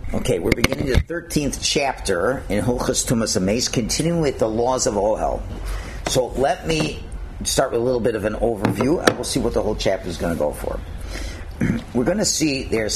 Okay, we're beginning the 13th chapter in Hilchos Tumas Hameis, continuing with the laws of Ohel. So let me start with a little bit of an overview, and we'll see what the whole chapter is going to go for. We're going to see there's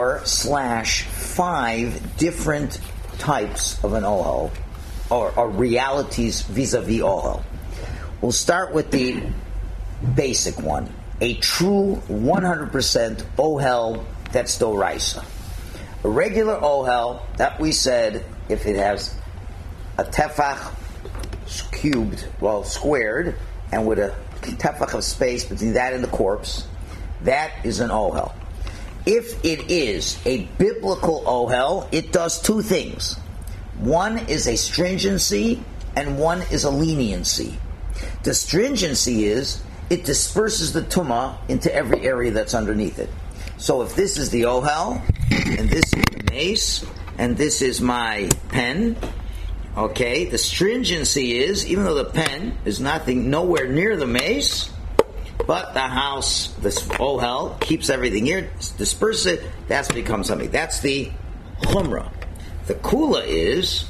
4/5 different types of an Ohel, or realities vis-a-vis Ohel. We'll start with the basic one, a true 100% Ohel that's Doraisa. A regular Ohel, that we said, if it has a tefach squared, and with a tefach of space between that and the corpse, that is an Ohel. If it is a biblical Ohel, it does two things. One is a stringency, and one is a leniency. The stringency is, it disperses the tumah into every area that's underneath it. So if this is the Ohel, and this is the mace, and this is my pen, okay, the stringency is, even though the pen is nowhere near the mace, but the house, this Ohel, keeps everything here, disperses it, that's become something. That's the chumrah. The kula is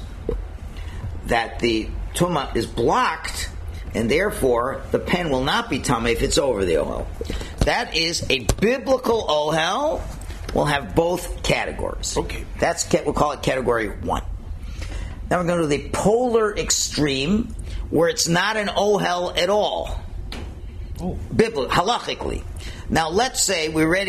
that the tumah is blocked, and therefore the pen will not be tameh if it's over the Ohel. That is a biblical Ohel. We'll have both categories. Okay. We'll call it category 1. Now we're going to the polar extreme, where it's not an Ohel at all. Halachically. Now let's say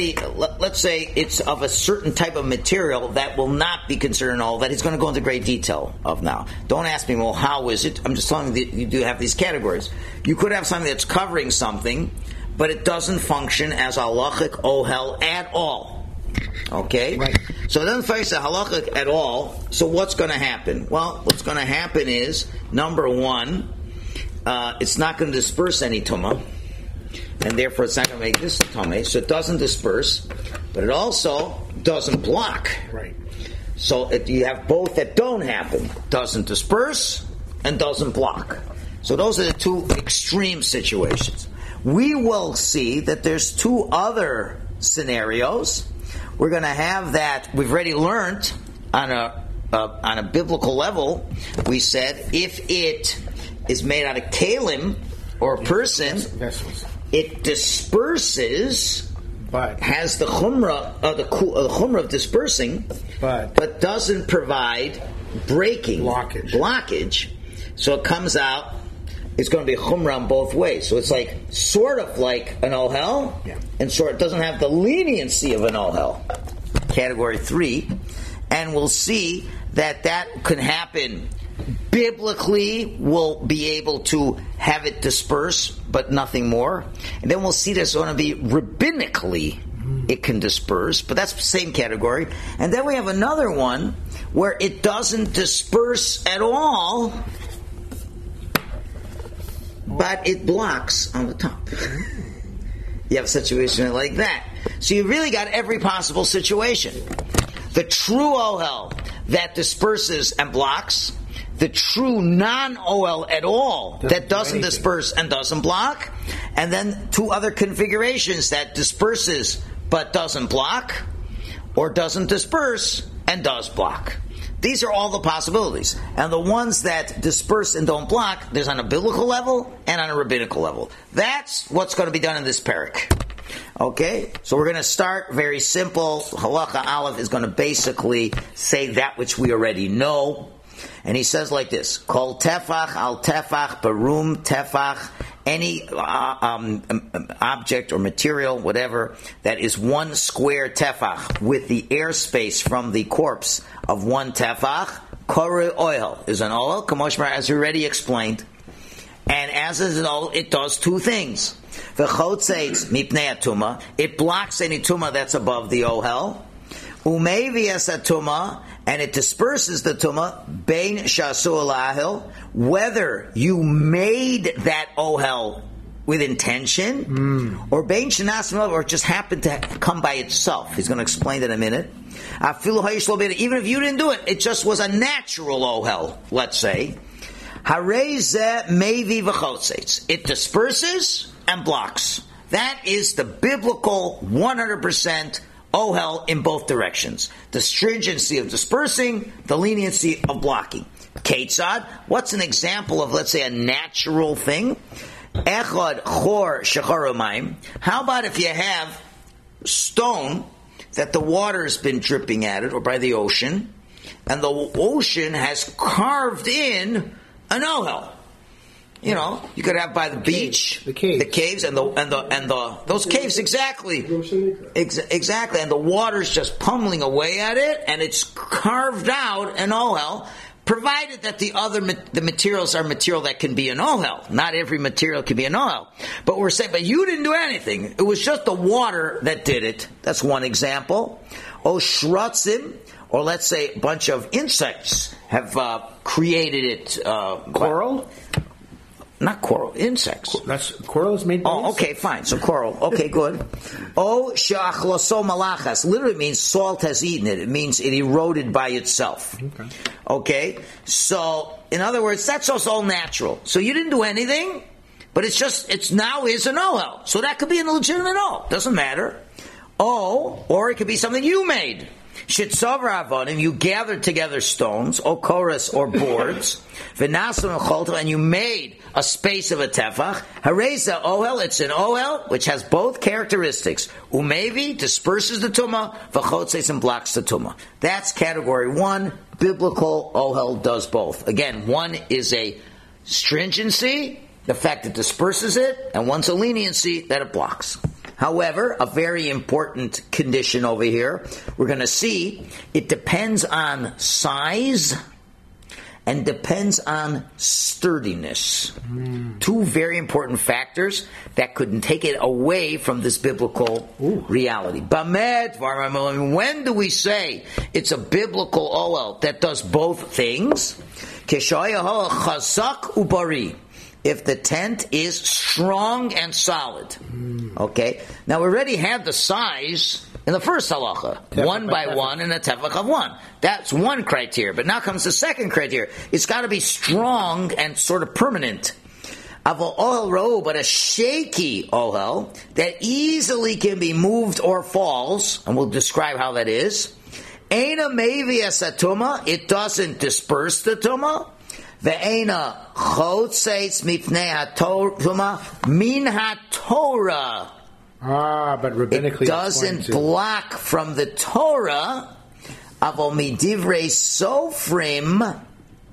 it's of a certain type of material that will not be considered an Ohel, that he's going to go into great detail of now. Don't ask me, well, how is it? I'm just telling you that you do have these categories. You could have something that's covering something, but it doesn't function as a halachic Ohel at all. Okay? Right. So it doesn't function as a halachic at all. So what's going to happen? Well, what's going to happen is, number one, it's not going to disperse any tumah, and therefore it's not going to make this tumah, so it doesn't disperse, but it also doesn't block. Right. So you have both that don't happen. Doesn't disperse and doesn't block. So those are the two extreme situations. We will see that there's two other scenarios. We're going to have that, we've already learned on a biblical level, we said if it is made out of kalim, or a person, vessels, it disperses, but has the chumrah of dispersing, but doesn't provide breaking, blockage. So it comes out, it's going to be a chumrah on both ways. So it's like, sort of like an Ohel, and it doesn't have the leniency of an Ohel. Category 3. And we'll see that can happen biblically. We'll be able to have it disperse, but nothing more. And then we'll see there's going to be rabbinically it can disperse, but that's the same category. And then we have another one where it doesn't disperse at all, but it blocks on the top. You have a situation like that. So you really got every possible situation. The true Ohel that disperses and blocks, the true non-Ohel at all that doesn't disperse and doesn't block, and then two other configurations that disperses but doesn't block, or doesn't disperse and does block. These are all the possibilities. And the ones that disperse and don't block, there's on a biblical level and on a rabbinical level. That's what's going to be done in this parak. Okay? So we're going to start very simple. Halacha Aleph is going to basically say that which we already know. And he says like this: Kol tefach al tefach barum tefach. Any object or material, whatever, that is one square tefach with the airspace from the corpse of one tefach, kore oil is an oil, kamoshmar, as we already explained. And as is an oil, it does two things. V'chotzeitz mipnei atuma, it blocks any tuma that's above the ohel. Umevias atuma, and it disperses the tumah, bein shasu alahil, whether you made that ohel with intention, or bein shanas, or it just happened to come by itself. He's going to explain that in a minute. Even if you didn't do it, it just was a natural ohel, let's say. It disperses and blocks. That is the biblical 100% ohel in both directions. The stringency of dispersing, the leniency of blocking. Ketzad, what's an example of, let's say, a natural thing? Echad chor shechar umayim. How about if you have stone that the water has been dripping at it, or by the ocean, and the ocean has carved in an ohel? You know, you could have by the beach, the caves, and those caves exactly, and the water's just pummeling away at it, and it's carved out an ohel. Provided that the materials are material that can be an ohel. Not every material can be an ohel. But we're saying, but you didn't do anything. It was just the water that did it. That's one example. O shratzim, or let's say a bunch of insects have created it. Coral? Not coral, insects. Coral is made by insects. Okay, fine. So coral. Okay, good. O she'achlaso malachas literally means salt has eaten it. It means it eroded by itself. Okay? So, in other words, that's just all natural. So you didn't do anything, but it's now is an ohel. So that could be an illegitimate ohel. Doesn't matter. Or it could be something you made. Shitzavar avonim, you gathered together stones, or chorus, or boards, v'nasun cholto, and you made a space of a tefach. Hareza ohel, it's an ohel which has both characteristics. Umevi disperses the tumah, v'chotzes and blocks the tumah. That's category one. Biblical ohel does both. Again, one is a stringency, the fact it disperses it, and one's a leniency that it blocks. However, a very important condition over here, we're going to see, it depends on size and depends on sturdiness. Two very important factors that could take it away from this biblical reality. Bamed, when do we say it's a biblical ohel that does both things? Chazak ubari. If the tent is strong and solid. Okay? Now we already had the size in the first halacha. One by one and a tefach of one. That's one criteria. But now comes the second criteria. It's got to be strong and sort of permanent. Aval ohel ro'u, but a shaky ohel that easily can be moved or falls, and we'll describe how that is. Eina mevi esatuma, it doesn't disperse the tumah. Ve'ena chotzeitz mipnei haTorah min haTorah. But rabbinically, it doesn't block from the Torah. Avol midivrei sofrim,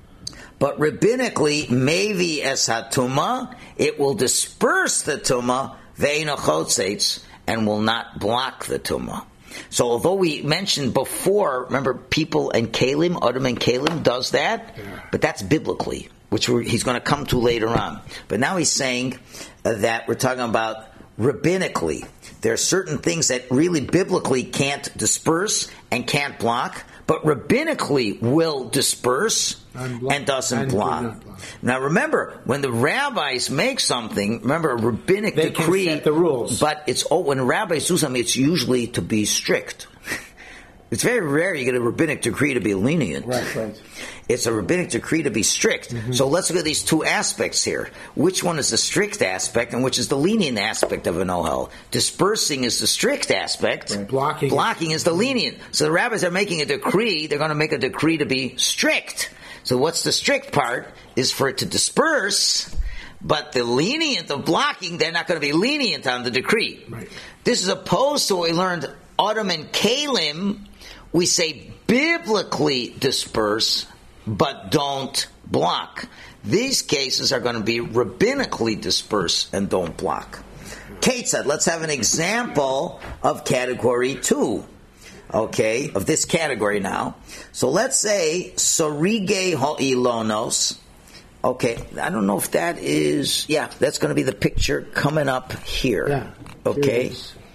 but rabbinically, mevi es hatuma, it will disperse the tumah. Ve'ena chotzeitz, and will not block the tumah. So although we mentioned before, remember people and Kalim, Adam and Kalim does that, but that's biblically, which he's going to come to later on. But now he's saying that we're talking about rabbinically. There are certain things that really biblically can't disperse and can't block, but rabbinically will disperse and doesn't block. Now remember, when the rabbis make something, remember a rabbinic decree, can set the rules. But when rabbis do something, it's usually to be strict. It's very rare you get a rabbinic decree to be lenient. Right. It's a rabbinic decree to be strict. So let's look at these two aspects here. Which one is the strict aspect and which is the lenient aspect of an ohel? Dispersing is the strict aspect. Right. Blocking is the lenient. So the rabbis are making a decree. They're going to make a decree to be strict. So what's the strict part is for it to disperse, but the lenient of blocking, they're not going to be lenient on the decree. Right. This is opposed to what we learned, Adam and Kalim. We say biblically disperse, but don't block. These cases are going to be rabbinically disperse and don't block. Kate said, let's have an example of category 2. Okay, of this category now. So let's say Sorige Ho'ilonos. Okay, I don't know if that is... Yeah, that's going to be the picture coming up here. Yeah. Okay.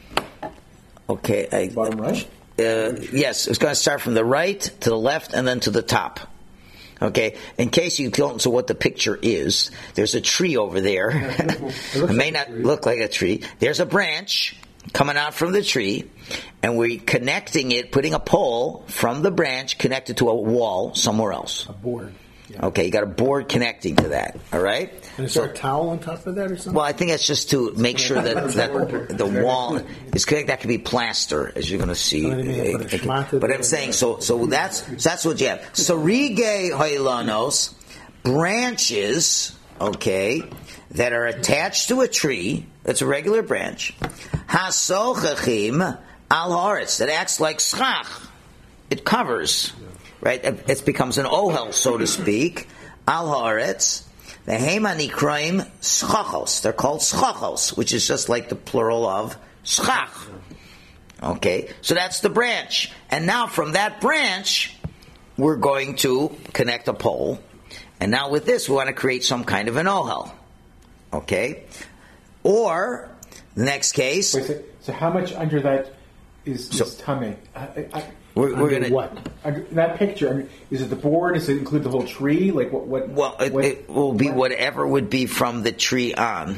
Okay. Bottom right? Yes, it's going to start from the right to the left and then to the top. Okay, in case you don't know what the picture is, there's a tree over there. It may not look like a tree. There's a branch coming out from the tree, and we're connecting it, putting a pole from the branch connected to a wall somewhere else. A board. Yeah. Okay, you got a board connecting to that. All right. And is there a towel on top of that or something? Well, I think that's just to make sure that the wall is connected. That could be plaster, as you're going to see. But I'm saying so that's what you have. Sarige hoilanos, branches, okay, that are attached to a tree. That's a regular branch. Hasochachim al haaretz, that acts like schach. It covers, right? It becomes an ohel, so to speak. Al haaretz. The hema nikraim schachos. They're called schachos, which is just like the plural of schach. Okay, so that's the branch. And now from that branch, we're going to connect a pole. And now with this, we want to create some kind of an ohel. Okay? Or, the next case... Wait, so how much under that is tummy? We're going to... What? That picture, I mean, is it the board? Does it include the whole tree? Like what? Well, it will be whatever would be from the tree on.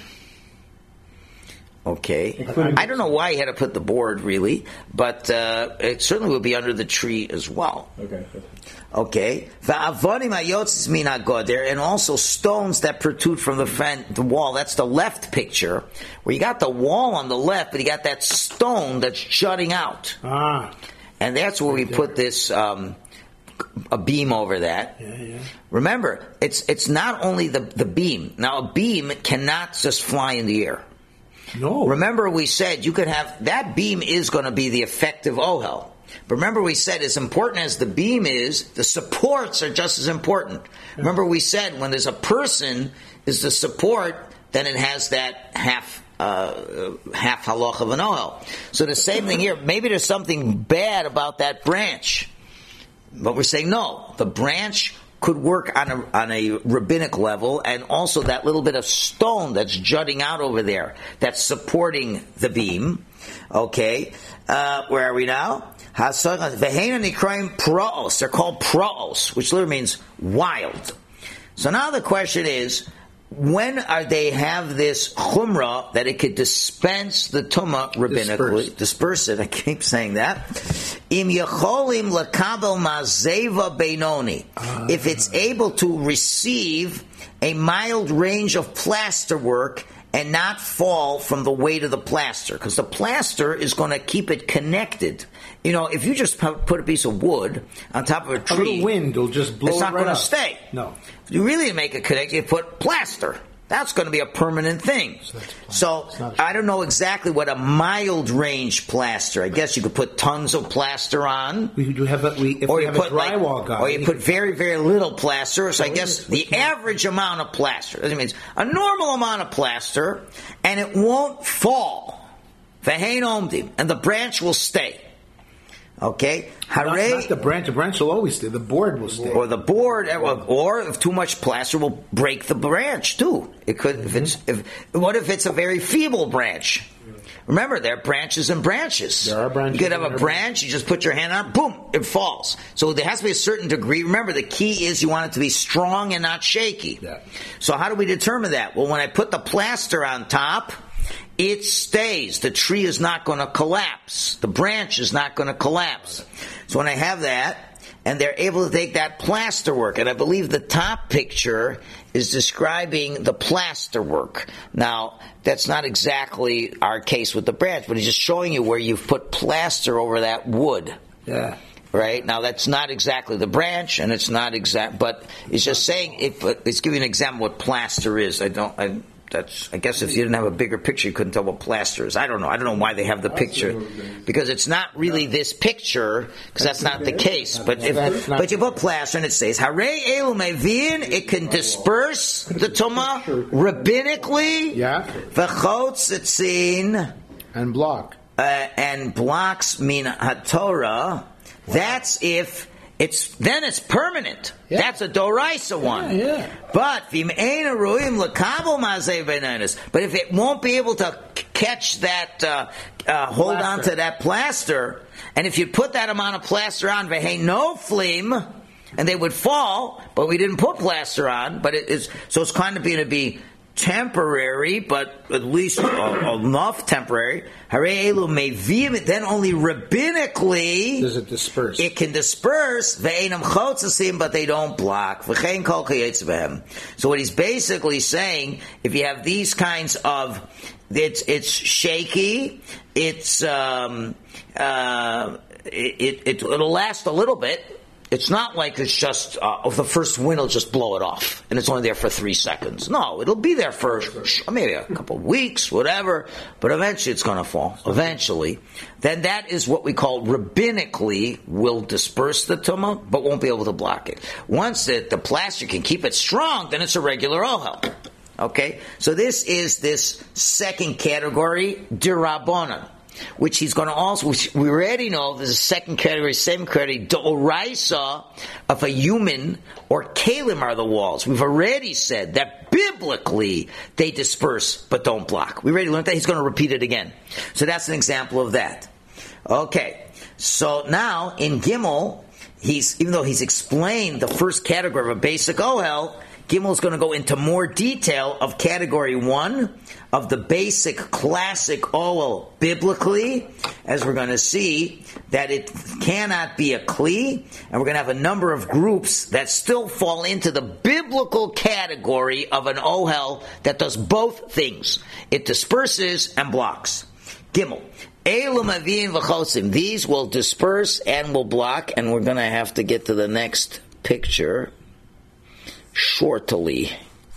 Okay. I don't know why you had to put the board, really, but it certainly will be under the tree as well. Okay. And also stones that protrude from the wall. That's the left picture, where you got the wall on the left, but you got that stone that's jutting out. And that's where we put this a beam over that. Yeah. Remember, it's not only the beam. Now, a beam cannot just fly in the air. No. Remember, we said you could have that beam is going to be the effective ohel. But remember, we said as important as the beam is, the supports are just as important. Yeah. Remember, we said when there's a person is the support, then it has that half halach of an ohel. So the same thing here. Maybe there's something bad about that branch, but we're saying no. The branch could work on a rabbinic level, and also that little bit of stone that's jutting out over there, that's supporting the beam. Okay, where are we now? They're called praos, which literally means wild. So now the question is, when are they have this chumrah that it could dispense the tumah rabbinically? Disperse it. I keep saying that. Im yacholim lakabel mazeva beinoni. If it's able to receive a mild range of plaster work and not fall from the weight of the plaster, because the plaster is going to keep it connected. You know, if you just put a piece of wood on top of a tree, a little wind will just blow it right up. It's not going to stay. No. If you really make it connect, you put plaster. That's going to be a permanent thing. So I don't know exactly what a mild range plaster. I guess you could put tons of plaster on. If we have a drywall guy. Or you put very, very little plaster. So I guess the average amount of plaster. That means a normal amount of plaster, and it won't fall. V'hein omdim, and the branch will stay. Okay, not the branch. The branch will always stay. The board will stay. Or the board, or if too much plaster will break the branch too. It could. What if it's a very feeble branch? Remember, there are branches and branches. There are branches. You could have a branch. You just put your hand on, boom, it falls. So there has to be a certain degree. Remember, the key is you want it to be strong and not shaky. Yeah. So how do we determine that? Well, when I put the plaster on top, it stays. The tree is not going to collapse. The branch is not going to collapse. So when I have that, and they're able to take that plaster work, and I believe the top picture is describing the plaster work. Now, that's not exactly our case with the branch, but it's just showing you where you've put plaster over that wood. Yeah. Right? Now, that's not exactly the branch, and it's not exact, but it's just saying, it's giving an example of what plaster is. I guess if you didn't have a bigger picture, you couldn't tell what plaster is. I don't know why they have the picture, because it's not really this picture, because that's not the case. But you put plaster and it says Harei elu mevin, it can disperse the tumah rabbinically. Yeah. V'chotz etzin and block and blocks min haTorah. That's if. It's permanent. Yeah. That's a doraisa one. Yeah. But if it won't be able to catch that, hold on to that plaster, and if you put that amount of plaster on, no flame, and they would fall, but we didn't put plaster on. But it's kind of going to be temporary, but at least enough temporary. Then only rabbinically does it disperse. It can disperse, but they don't block. So what he's basically saying, if you have these kinds of, it's shaky, it'll last a little bit. It's not like it's just, the first wind will just blow it off, and it's only there for 3 seconds. No, it'll be there for maybe a couple of weeks, whatever, but eventually it's going to fall. Eventually. Then that is what we call rabbinically will disperse the tumah, but won't be able to block it. Once the plaster can keep it strong, then it's a regular ohel. Okay? So this is this second category, dirabonan, which he's going to also, which we already know there's a second category, same category, d'oraisa of a human or kalim are the walls. We've already said that biblically they disperse but don't block. We already learned that. He's going to repeat it again. So that's an example of that. Okay. So now in Gimel, even though he's explained the first category of a basic ohel, Gimel is going to go into more detail of category 1 of the basic classic ohel biblically, as we're going to see that it cannot be a kli, and we're going to have a number of groups that still fall into the biblical category of an ohel that does both things. It disperses and blocks. Gimel. Elum avim v'chosim. These will disperse and will block, and we're going to have to get to the next picture shortly.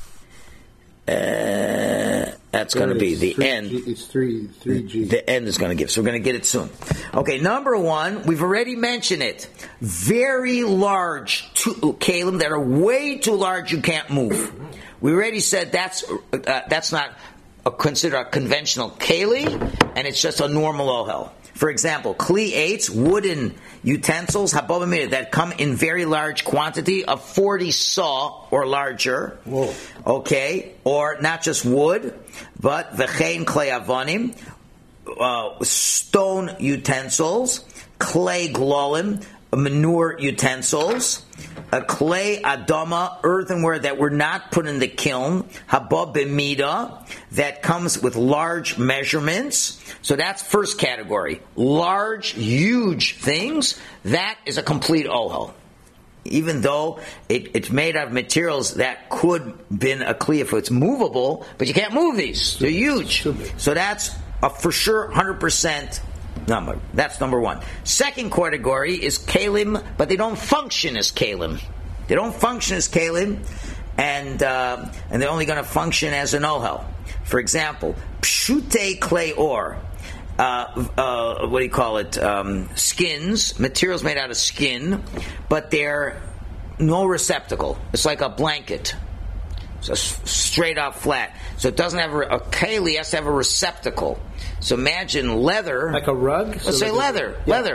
That's going to be the end. It's 3G. The end is going to give. So we're going to get it soon. Okay, number 1, we've already mentioned it. Very large kalim that are way too large you can't move. We already said that's not considered a conventional keli, and it's just a normal ohel. For example, kli 8s, wooden utensils, habobamida, that come in very large quantity of 40 saw or larger. Whoa. Okay, or not just wood, but v'chein klei avonim, stone utensils, clay glolim, manure utensils, a clay adama, earthenware that were not put in the kiln, habab b'mida, that comes with large measurements. So that's first category. Large, huge things, that is a complete ohel. Even though it's made out of materials that could been a kli if it's movable, but you can't move these. They're huge. So that's a for sure 100% number. That's number 1. Second category is kalim, but they don't function as kalim. They don't function as kalim, and they're only going to function as an ohel. For example, pshute clay ore. What do you call it? Skins, materials made out of skin, but they're no receptacle. It's like a blanket. It's a straight up flat. So it doesn't have a keli, has to have a receptacle. So imagine leather. Like a rug? Let's say leather.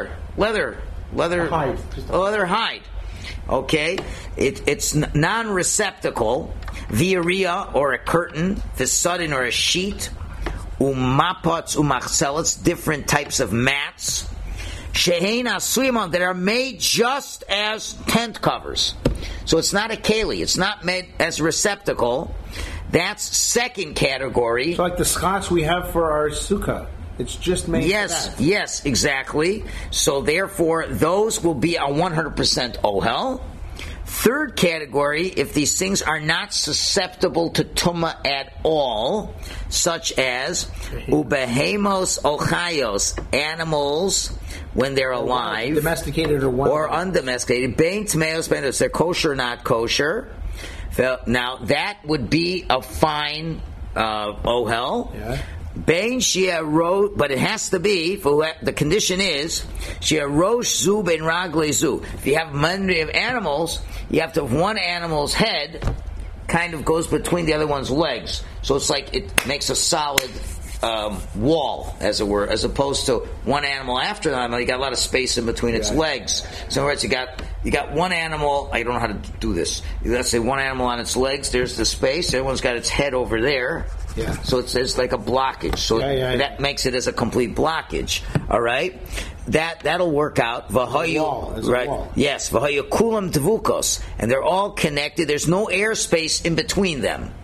Leather hide. Okay? It's non-receptacle. Viria or a curtain. Visudin or a sheet. Umapots, umachselets, different types of mats. Shehein asuyimon, that are made just as tent covers. So it's not a keli. It's not made as a receptacle. That's second category. It's like the schas we have for our sukkah. It's just made for that. Yes, exactly. So therefore, those will be a 100% ohel. Third category, if these things are not susceptible to tumah at all, such as ubehemos ochayos, animals when they're alive, domesticated or undomesticated, bein tmeos, if they're kosher or not kosher. Now that would be a fine ohel. Yeah. Bein shia rosh, but it has to be, the condition is shia rosh zu bein ragle zu. If you have many of animals, you have to have one animal's head kind of goes between the other one's legs. So it's like it makes a solid wall, as it were, as opposed to one animal after the animal, you got a lot of space in between its legs. So in other words, you got one animal, I don't know how to do this. Let's say one animal on its legs, there's the space, everyone's got its head over there. Yeah. So it's like a blockage. So that makes it as a complete blockage. All right? That'll work out. As a wall. Yes. V'hayu kulam dvukos. And they're all connected. There's no airspace in between them.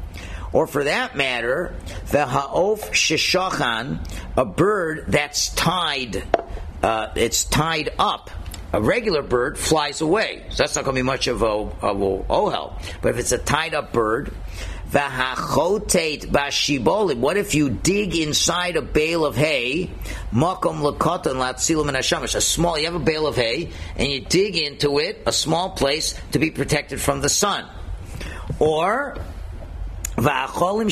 or for that matter, the ha'of sheshachan, a bird that's tied, it's tied up. A regular bird flies away, so that's not going to be much of a ohel. But if it's a tied up bird, v'hachotet bashibolim. What if you dig inside a bale of hay? Makom lekoton latzilu min hashamash. A small, you have a bale of hay, and you dig into it, a small place to be protected from the sun, or. You have foods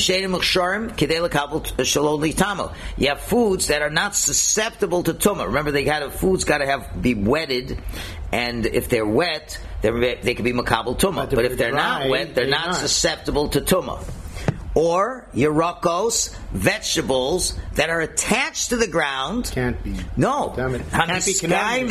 that are not susceptible to tumah. Remember, foods got to be wetted, and if they're wet, they can be makabel tumah. But if they're not wet, they're not susceptible to tumah. Or yerakos, vegetables that are attached to the ground. Can't be. No. Can't be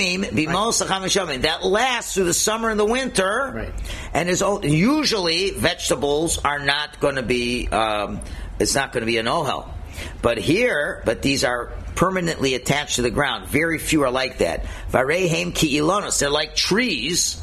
that lasts through the summer and the winter. Right. And usually vegetables are not going to be, it's not going to be an ohel. But these are permanently attached to the ground. Very few are like that. Varehem ki ilonos. They're like trees.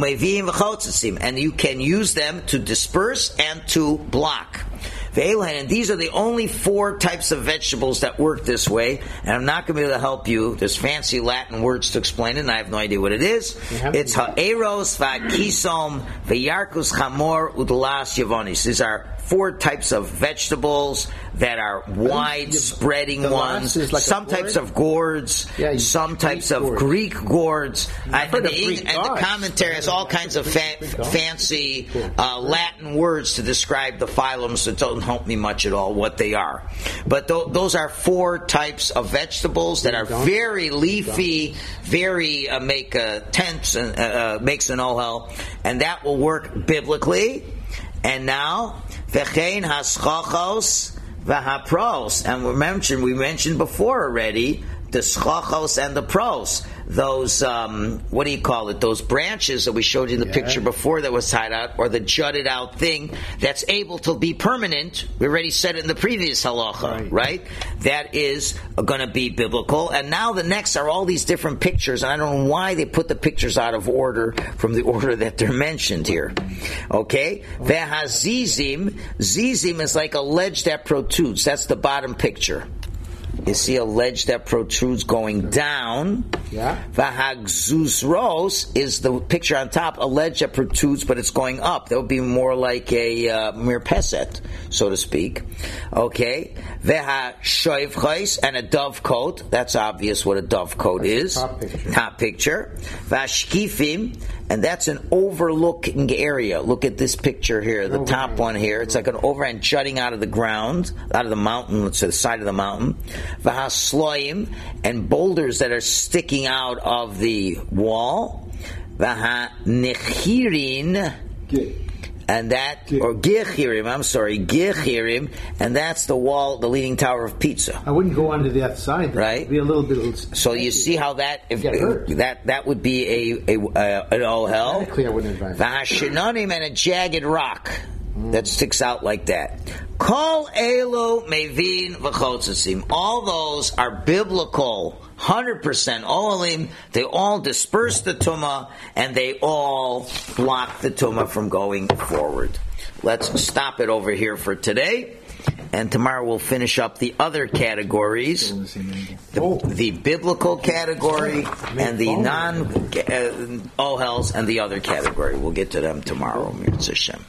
And you can use them to disperse and to block. And these are the only 4 types of vegetables that work this way. And I'm not going to be able to help you. There's fancy Latin words to explain it, and I have no idea what it is. It's ha'eros, va'kisom, v'yarkus, chamor, udlas, yavonis. These are 4 types of vegetables that are wide-spreading ones. Like some types of gourds, some types of Greek gourds. And the commentary has all kinds of fancy Latin words to describe the phylums that don't help me much at all what they are. But those are 4 types of vegetables that are very leafy, very make tents and makes an ohel, and that will work biblically. And now, v'chein haschachos v'hapros, and we mentioned before already the schachos and the pros. Those what do you call it? Those branches that we showed you in the picture before that was tied out, or the jutted out thing that's able to be permanent. We already said it in the previous halacha, right? That is going to be biblical. And now the next are all these different pictures, and I don't know why they put the pictures out of order from the order that they're mentioned here. Okay? Vehazizim, zizim is like a ledge that protrudes. That's the bottom picture. You see a ledge that protrudes going down. Vahagzuzros is the picture on top, a ledge that protrudes, but it's going up. That would be more like a mirpeset, so to speak. Okay. Vahashoivchais, and a dovecote. That's obvious what a dovecote is. Top picture. Vashkifim, and that's an overlooking area. Look at this picture here, the top one here. It's like an overhang jutting out of the ground, out of the mountain, let's say the side of the mountain. Vahasloim, and boulders that are sticking out of the wall. Vahanichirin, and that, or Gichirim, and that's the wall, the leaning tower of Pizza. I wouldn't go onto that side. Right? It'd be a little bit. So you see how that that would be an ohel. Exactly, I wouldn't advise. Vahashinonim, and a jagged rock that sticks out like that. Kol elo mevin v'chotzitzim. All those are biblical, 100% ohalim. They all disperse the tumah, and they all block the tumah from going forward. Let's stop it over here for today, and tomorrow we'll finish up the other categories, the biblical category and the non-ohels and the other category. We'll get to them tomorrow, Mirz Hashem.